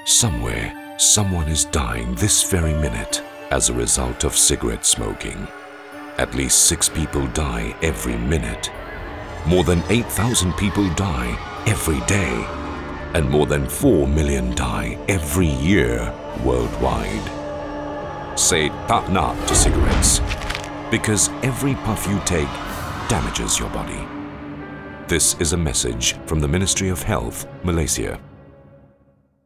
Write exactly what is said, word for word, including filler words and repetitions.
Somewhere, someone is dying this very minute as a result of cigarette smoking. At least six people die every minute. More than eight thousand people die every day. And more than four million die every year worldwide. Say "tak nak" to cigarettes, because every puff you take damages your body. This is a message from the Ministry of Health, Malaysia.